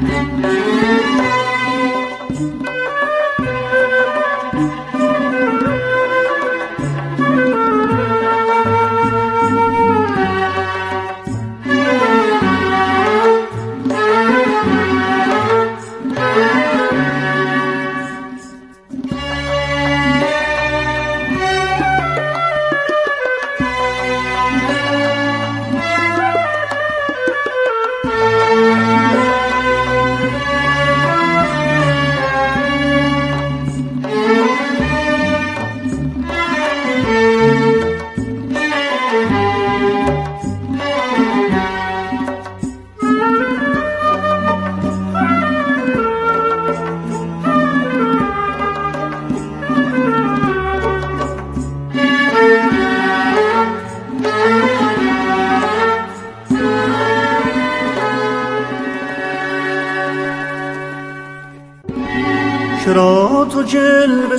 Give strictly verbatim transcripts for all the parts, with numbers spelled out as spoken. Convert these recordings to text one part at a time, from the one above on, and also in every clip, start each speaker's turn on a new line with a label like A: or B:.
A: چرا تو جلوه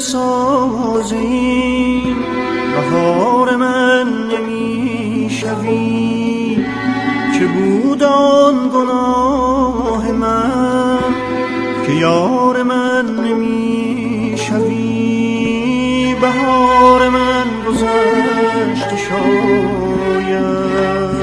A: سازی بهار من نمی شوی؟ چه بود آن گناه من که یار من نمی شوی؟ بهار من گذشت شاید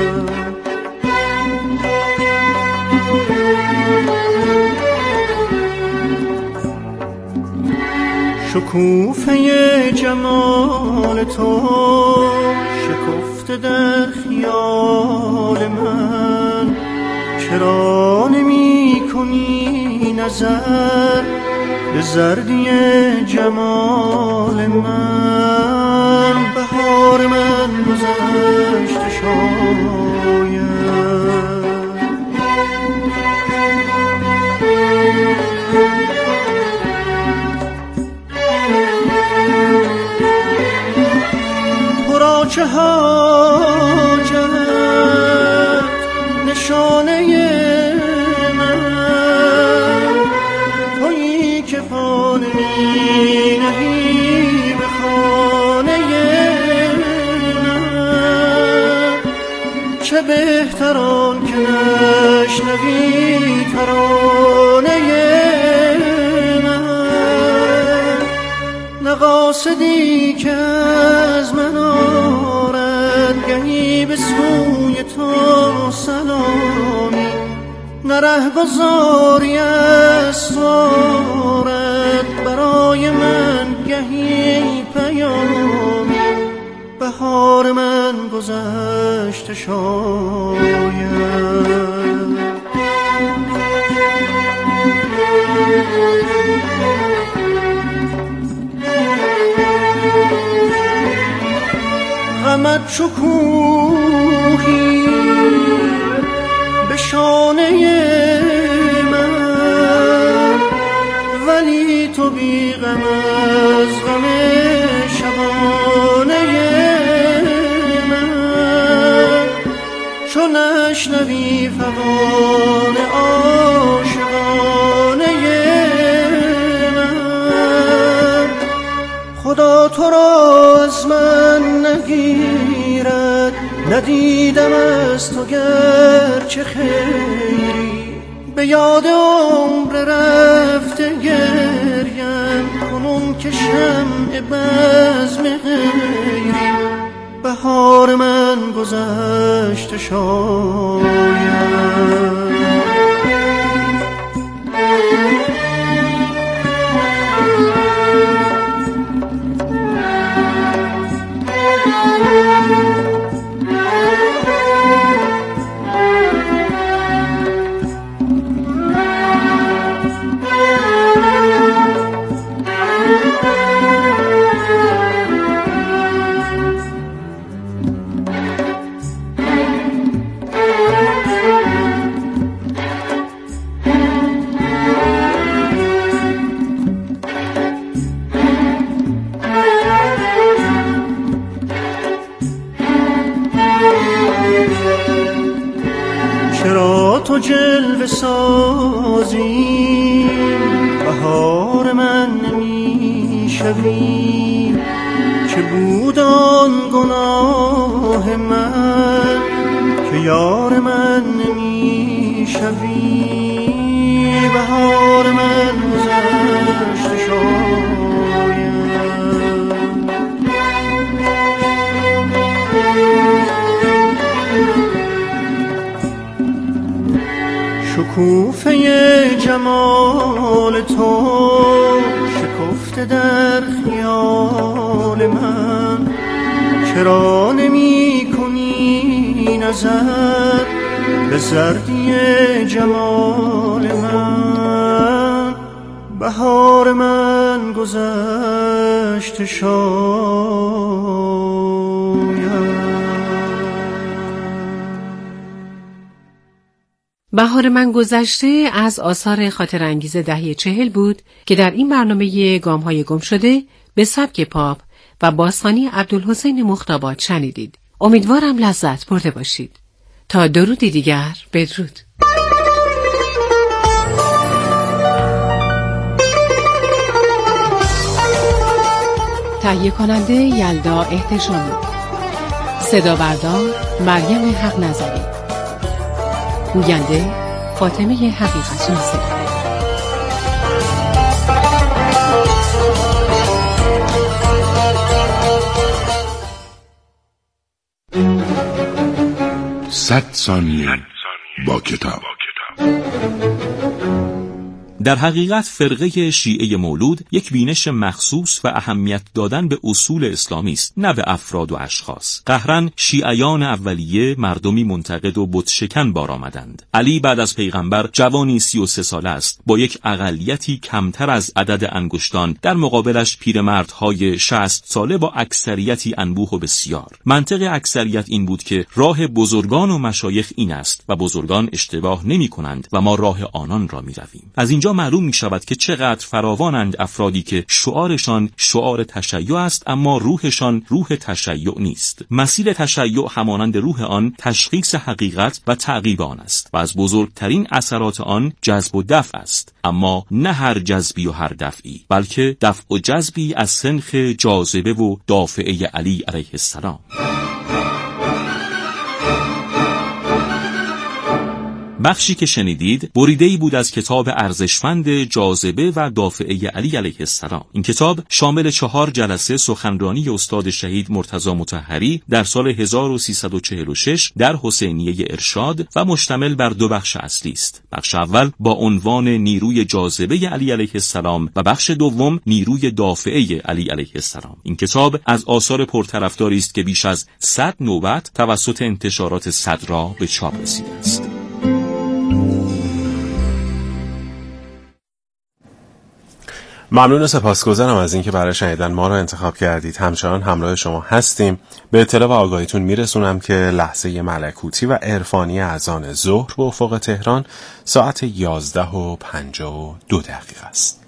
A: شکوفه جمال تو شکفته در خیال من، چرا نمی کنی نظر به زردی جمال من؟ بهار من گذشت شاید چه حاجت نشانه من، تویی که پا نمی نهی به خانه من. چه بهتر آن که نشنوی ترانه من، نه قاصدی که از من گهی به سوی تو سلامی، نه رهگذاری از دارد برای من گهی پیامی. بهار من گذشت شاید غمت شکوهی به شانه من، ولی تو بی غم از غم شبانه من. چو نشنوی فغان عاشقانه من، خدا تو را از من نگیرد. ندیدم از تو گرچه خیری، به یاد عمر رفته گریم کنون که شمع بزم غیری. بهار من گذشت شاید تو جلوه سازی بهار من نمی شوی؟ چه بود آن گناه من که یار من نمی شوی؟ شکوفه جمال تو شکفته در خیال من، چرا نمی کنی نظر به زردی جمال من؟ بهار من گذشت شاید.
B: بهار من گذشته از آثار خاطر انگیز دهه چهل بود که در این برنامه گام‌های گم شده به سبک پاپ و بازخوانی عبدالحسین مختاباد شنیدید. امیدوارم لذت برده باشید. تا درودی دیگر بدرود. تهیه کننده یلدا احتشامی، صدا بردار مریم حق نظری، گوینده فاطمه حقیقت شناسی.
C: صد ثانیه با کتاب.
D: در حقیقت فرقه شیعه مولود یک بینش مخصوص و اهمیت دادن به اصول اسلامی است، نه به افراد و اشخاص. قهرن شیعیان اولیه مردمی منتقد و بت شکن بار آمدند. علی بعد از پیغمبر جوانی سی و سه ساله است با یک اقلیتی کمتر از عدد انگشتان، در مقابلش پیرمردهای شصت ساله با اکثریتی انبوه و بسیار. منطق اکثریت این بود که راه بزرگان و مشایخ این است و بزرگان اشتباه نمی کنند و ما راه آنان را می رویم. از اینجا معلوم می شود که چقدر فراوانند افرادی که شعارشان شعار تشیع است اما روحشان روح تشیع نیست. مسیر تشیع همانند روح آن تشخیص حقیقت و تعقیب آن است و از بزرگترین اثرات آن جذب و دفع است، اما نه هر جذبی و هر دفعی، بلکه دفع و جذبی از سنخ جاذبه و دافعه علی علیه السلام. بخشی که شنیدید بریده‌ای بود از کتاب ارزشمند جاذبه و دافعه علی علیه السلام. این کتاب شامل چهار جلسه سخنرانی استاد شهید مرتضی مطهری در سال هزار و سیصد و چهل و شش در حسینیه ارشاد و مشتمل بر دو بخش اصلی است. بخش اول با عنوان نیروی جاذبه علی علیه السلام و بخش دوم نیروی دافعه علی علیه السلام. این کتاب از آثار پرطرفداری است که بیش از صد نوبت توسط انتشارات صدرا به چاپ رسیده است.
E: ممنون و سپاسگزارم از اینکه برای شنیدن ما را انتخاب کردید. همچنان همراه شما هستیم. به اطلاع و آگاهیتون میرسونم که لحظه ملکوتی و عرفانی اذان ظهر به افق تهران ساعت یازده و پنجاه و دو دقیقه است.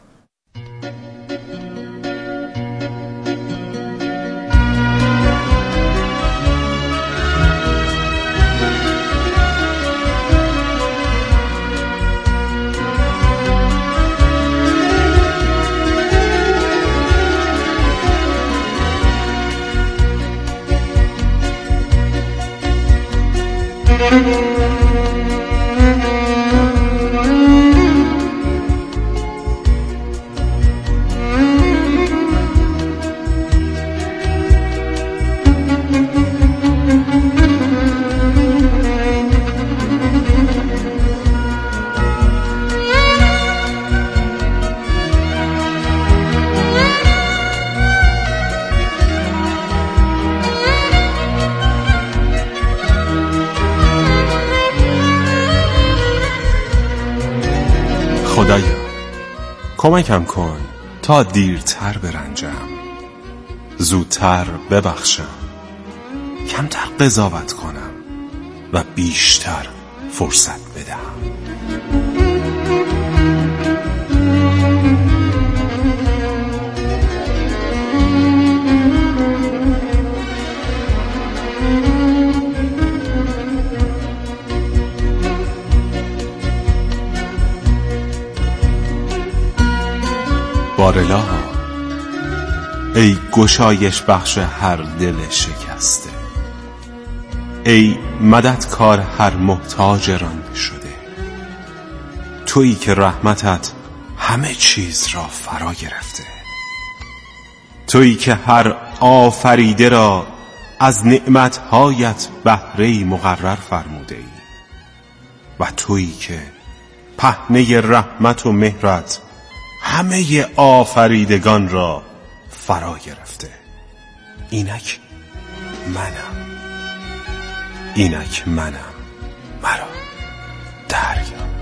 E: خدایا کمکم کن تا دیرتر برنجم، زودتر ببخشم، کمتر قضاوت کنم و بیشتر فرصت بدهم. بارالله ای گشایش بخش هر دل شکسته، ای مددکار هر محتاج رانده شده، تویی که رحمتت همه چیز را فرا گرفته، تویی که هر آفریده را از نعمتهایت بهره‌ای مقرر فرموده ای و تویی که پهنه رحمت و مهرت همه آفریدگان را فرا گرفته. اینک منم، اینک منم، مرا دریاب.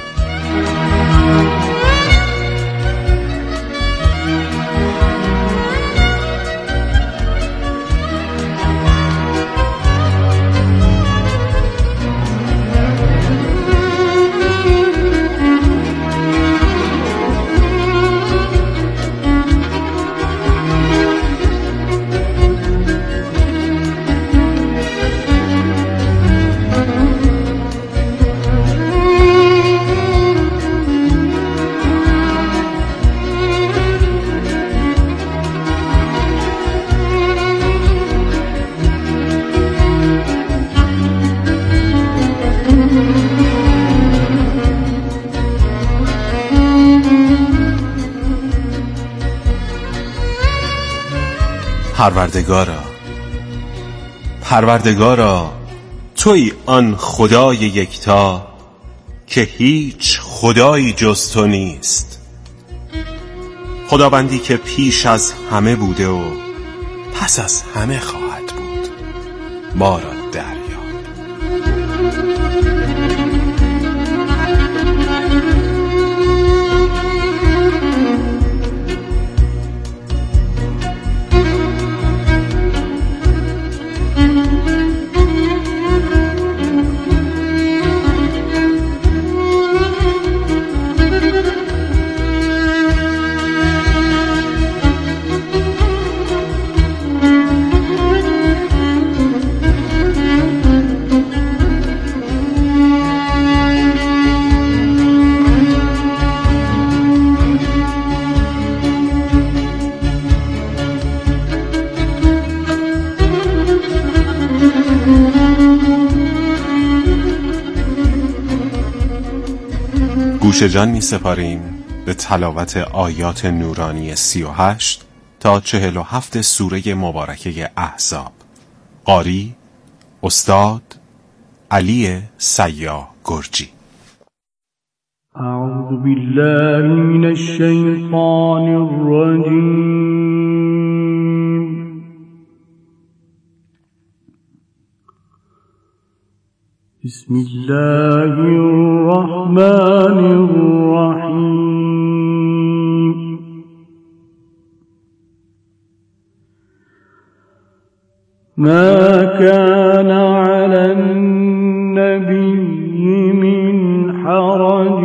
E: پروردگارا، پروردگارا، توی آن خدای یکتا که هیچ خدایی جز تو نیست، خداوندی که پیش از همه بوده و پس از همه خواهد بود. ما را دریاب. گوش جان می سپاریم به تلاوت آیات نورانی سی و هشت تا چهل و هفت سوره مبارکه احزاب. قاری استاد علی سیاح گرجی.
A: اعوذ بالله من الشیطان الرجیم. بسم الله الرحمن الرحیم. ما كان على النبي من حرج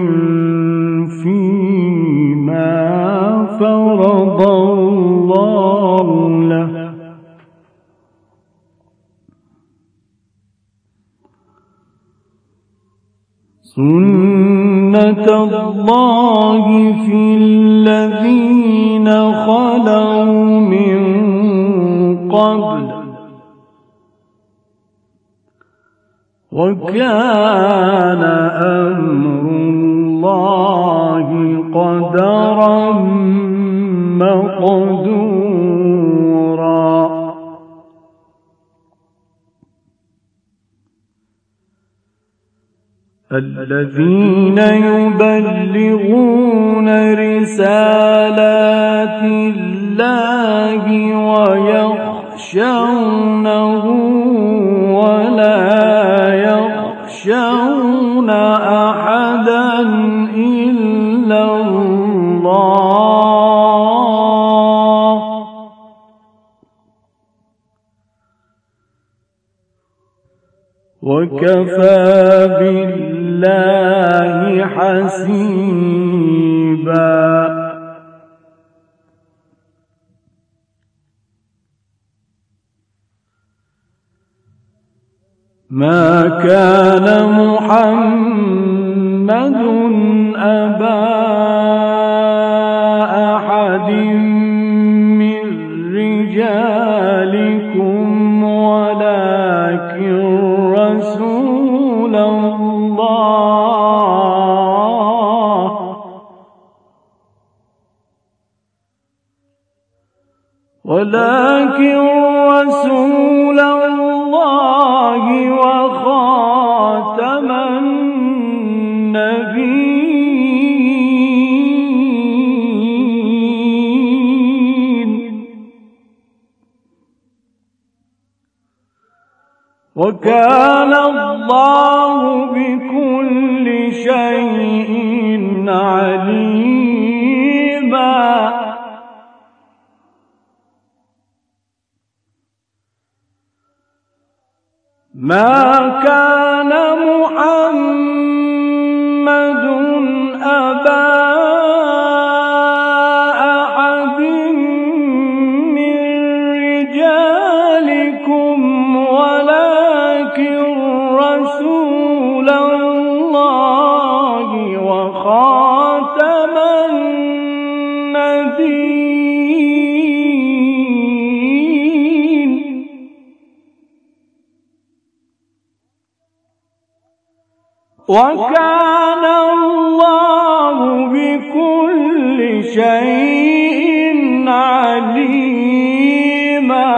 A: فيما فرض الله له سنة الله في الذين خلوا من قبل وكان أمر الله قدرا مقدورا. الذين يبلغون رسالات الله ويخشونه ولا يخشون أحدا إلا الله وكفى بالله حسيبا. ما كان محمد أبا أحد من رجالكم ولكن رسول الله ولكن رسول الله وخاتم النبيين وكان الله بكل شيء عليما. ما كان محمد أبا أحد من رجالكم ولكن رسول الله وخاتم النبيين. وكان الله بكل شيء عليما.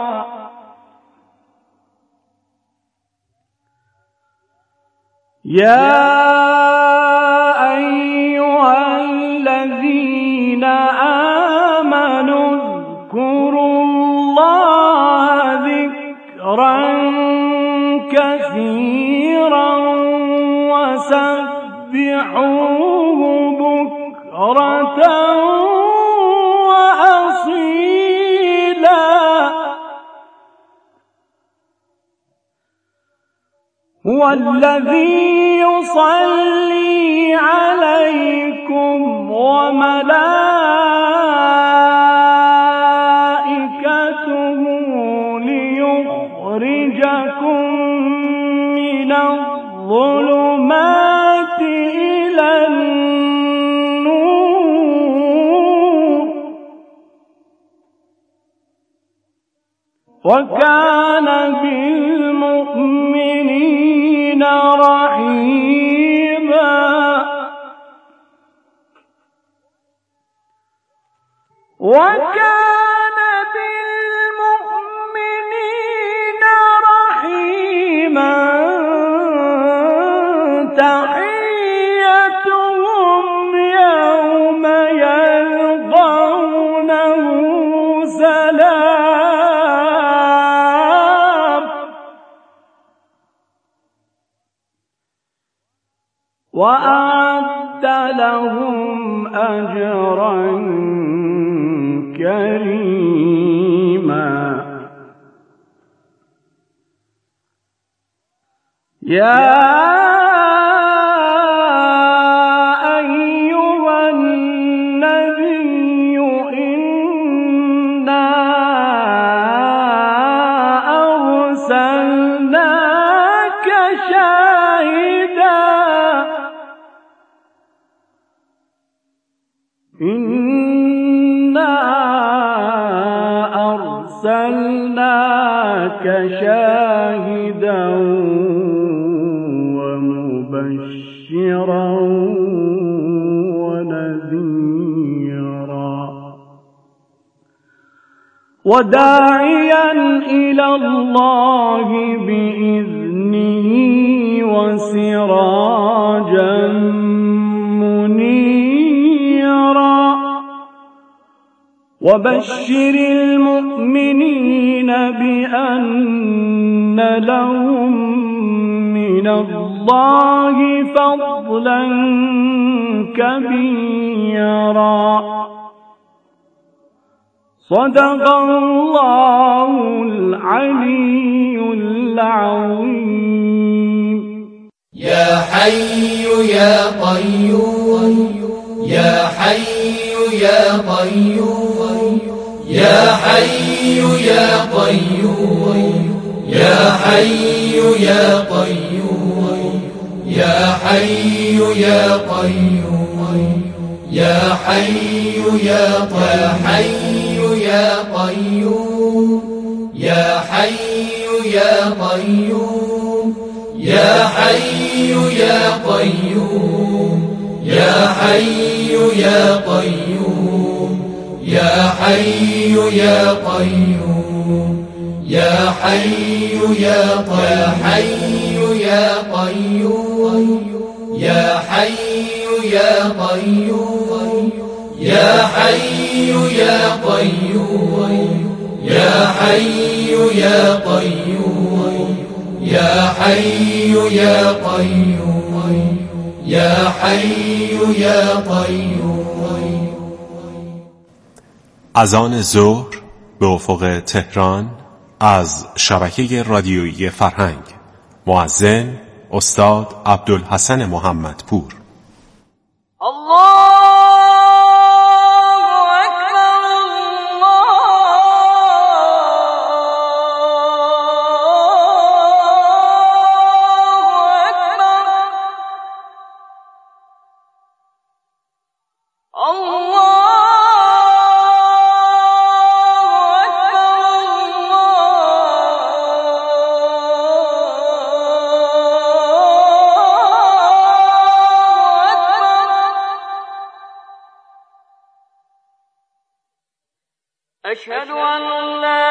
A: يا أيها الذين آمنوا اذكروا الله ذكرا كثيرا وسبحوه بكرة وأصيلا. هو الذي يصلي عليكم وملائكته ليخرجكم من الظلمات إلى النور. وكان بالمؤمنين رحيما. وكان بالمؤمنين رحيما. تحيتهم يوم يلقونه سلام. وأعد لهم أجرا كريما. يا أيها النبي إنا أرسلناك شاهدا إنا أرسلناك شاهدا ومبشرا ونذيرا وداعيا إلى الله بإذنه وسراجا منيرا. وبشر المؤمنين بأن لهم من الله فضلا كبيرا. صدق الله العلي العظيم.
F: يا حي يا قيوم يا حي يا قيوم يا حي يا قيوم يا حي يا قيوم يا حي يا قيوم يا حي يا قيوم يا حي يا قيوم يا حي يا قيوم يا حي يا قيوم يا حي يا قيوم يا حي يا قيوم يا حي يا قيوم يا حي يا قيوم يا حي يا قيوم يا حي يا قيوم يا حي يا قيوم يا حي يا قيوم.
E: اذان ظهر به افق تهران از شبکه رادیویی فرهنگ. مؤذن استاد عبدالحسن محمدپور.
G: الله أشهد أن لا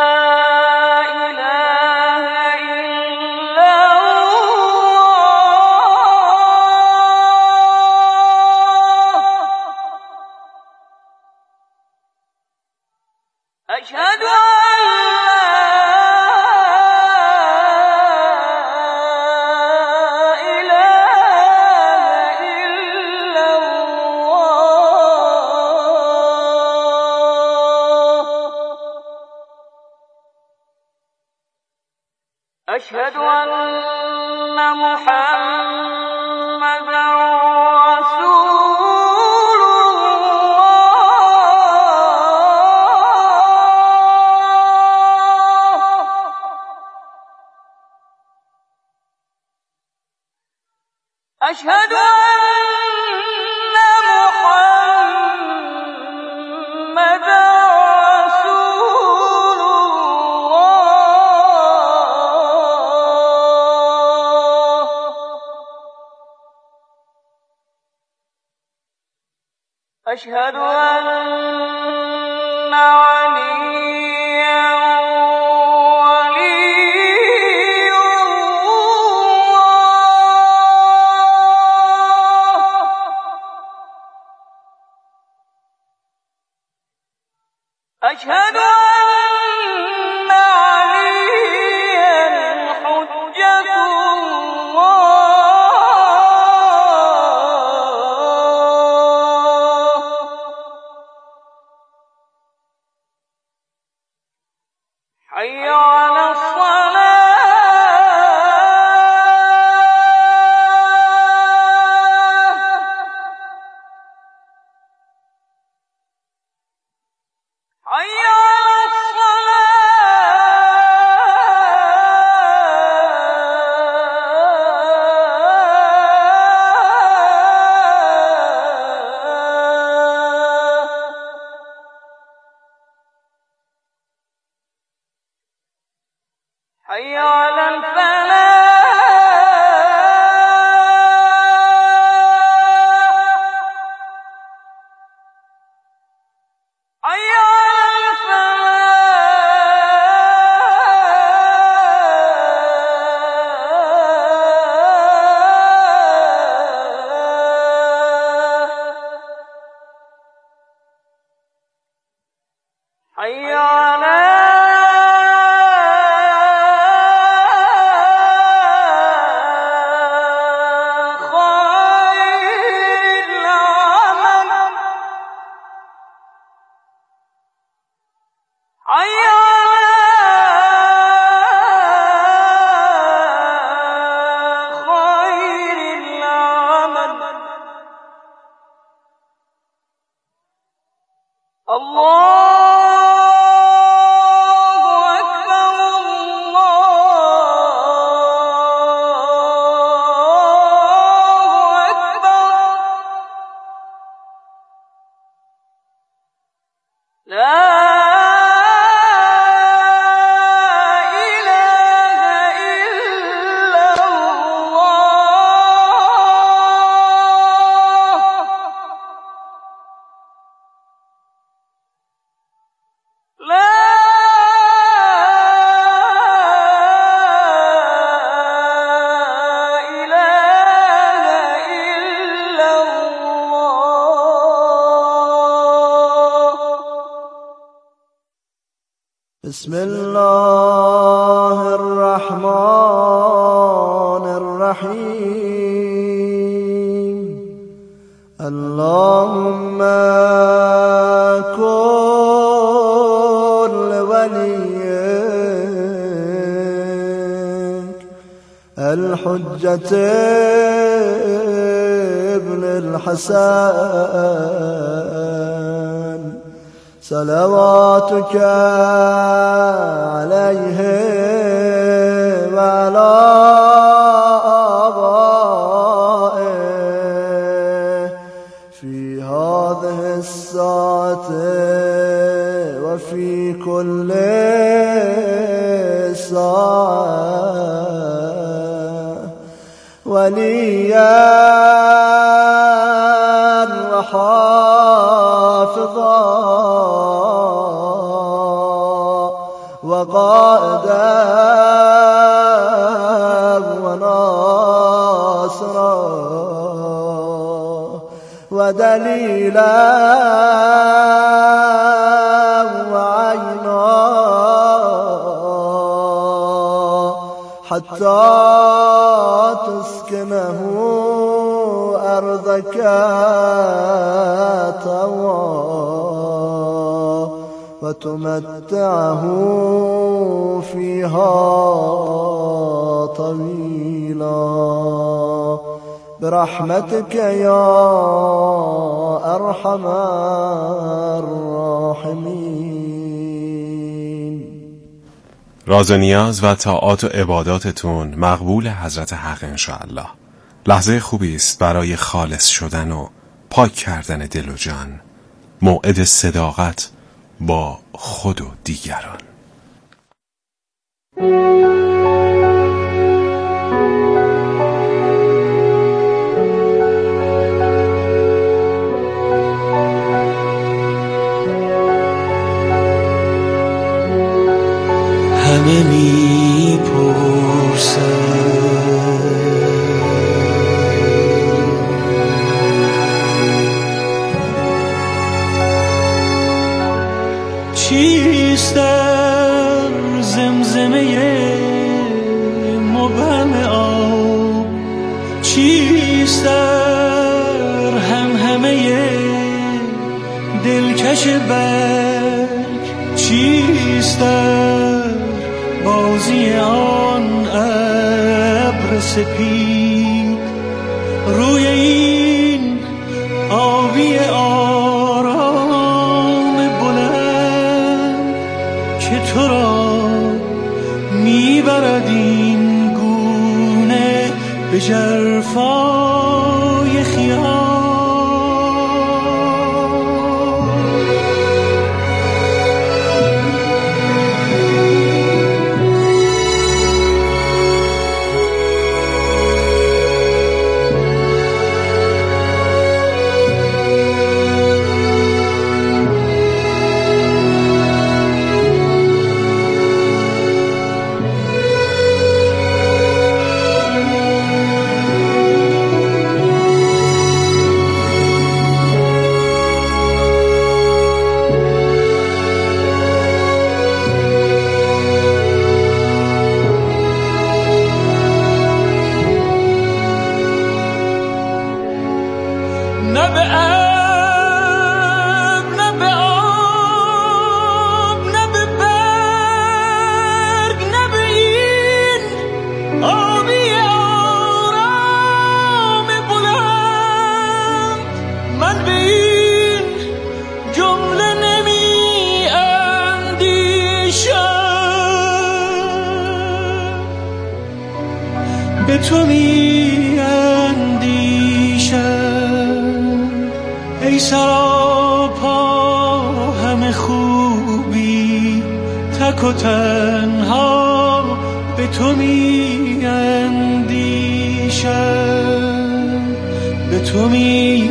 G: إله إلا الله أشهد أشهد أن محمدا رسول الله أشهد أن محمدا أشهد أن عليا ولي الله أشهد أن عليا حجة حي على الصلاة حي على حي على الفلاح حي على الفلاح حي على
A: بسم الله الرحمن الرحیم. اللهم كن وليك الحجة ابن الحسن صلواتك عليه وعلى آبائه في هذه الساعة وفي كل ساعة وليا وحافظا وقائدا وناصرا ودليلا وعينا حتى تسكنه أرضك طوعا وتمتعه فيها طويلا برحمتك يا أرحم الراحمين.
E: راز و نیاز و طاعات و عباداتتون مقبول حضرت حق انشاءالله. لحظه خوبی است برای خالص شدن و پاک کردن دل و جان. موعد صداقت با خود و دیگران.
H: همه می پرسن چیست در زمزمه مبهم آب، چیست در همهمه دلکش برگ، چیست در بازی آن ابر سپید روی این آبی آرام بلند که تو را میبرد این گونه به ژرفای خیال. به تو می اندیشم ای سراپا همه خوبی، تک و تنها به تو می اندیشم، به تو می